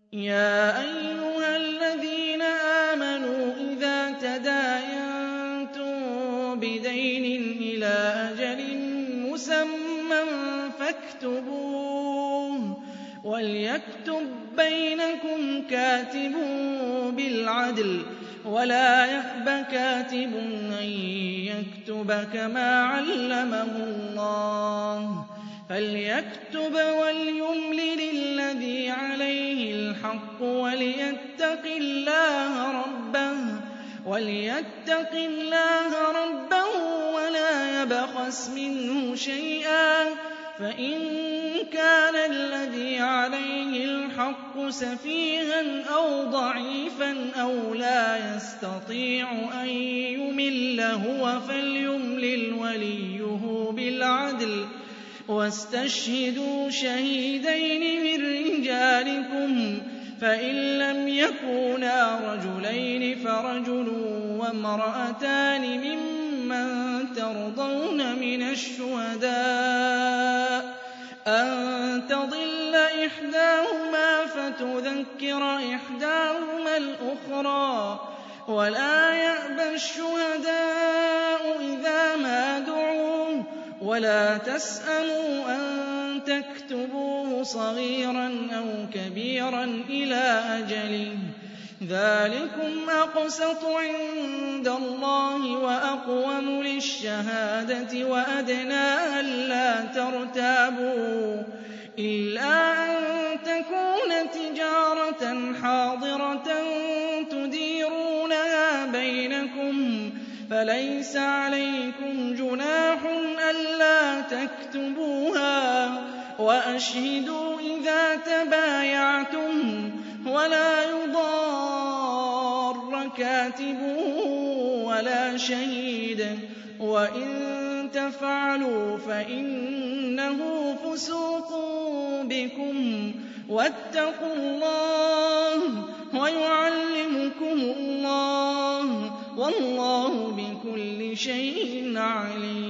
يَا أَيُّهَا الَّذِينَ آمَنُوا إِذَا تَدَايَنتُم بِدَيْنٍ إِلَىٰ أَجَلٍ مُّسَمًّى فَاكْتُبُوهُ ۚ وَلْيَكْتُب بَّيْنَكُمْ كَاتِبٌ بِالْعَدْلِ ۚ وَلَا يَأْبَ كَاتِبٌ أَن يَكْتُبَ كَمَا عَلَّمَهُ اللَّهُ ۚ فَلْيَكْتُبْ وَلْيُمْلِلِ الَّذِي عَلَيْهِ الْحَقُّ وَلْيَتَّقِ اللَّهَ رَبَّهُ وَلَا يَبْخَسْ مِنْهُ شَيْئًا ۚ فَإِن كَانَ الَّذِي عَلَيْهِ الْحَقُّ سَفِيهًا أَوْ ضَعِيفًا أَوْ لَا يَسْتَطِيعُ أَن يُمِلَّ هُوَ فَلْيُمْلِلْ وَلِيُّهُ بِالْعَدْلِ ۚ وَاسْتَشْهِدُوا شَهِيدَيْنِ مِن رِّجَالِكُمْ ۖ فَإِن لَّمْ يَكُونَا رَجُلَيْنِ فَرَجُلٌ وَامْرَأَتَانِ مِمَّن تَرْضَوْنَ مِنَ الشُّهَدَاءِ أَن تَضِلَّ إِحْدَاهُمَا فَتُذَكِّرَ إِحْدَاهُمَا الْأُخْرَىٰ ۚ وَلَا يَأْبَ الشُّهَدَاءُ إِذَا مَا دُعُوا ۚ وَلَا تَسْأَمُوا أَن تَكْتُبُوهُ صَغِيرًا أَوْ كَبِيرًا إِلَىٰ أَجَلِهِ ۚ ذَٰلِكُمْ أَقْسَطُ عِندَ اللَّهِ وَأَقْوَمُ لِلشَّهَادَةِ وَأَدْنَىٰ أَلَّا تَرْتَابُوا ۖ إِلَّا أَن تَكُونَ تِجَارَةً حَاضِرَةً تُدِيرُونَهَا بَيْنَكُمْ فَلَيْسَ عَلَيْكُمْ جُنَاحٌ أَلَّا تَكْتُبُوهَا ۗ وَأَشْهِدُوا إِذَا تَبَايَعْتُمْ ۚ وَلَا يُضَارَّ كَاتِبٌ وَلَا شَهِيدٌ ۚ وَإِن تَفْعَلُوا فَإِنَّهُ فُسُوقٌ بِكُمْ ۗ وَاتَّقُوا اللَّهَ وَيُعَلِّمُكُمُ اللَّهُ ۗ وَاللَّهُ بِكُلِّ شَيْءٍ عَلِيمٌ.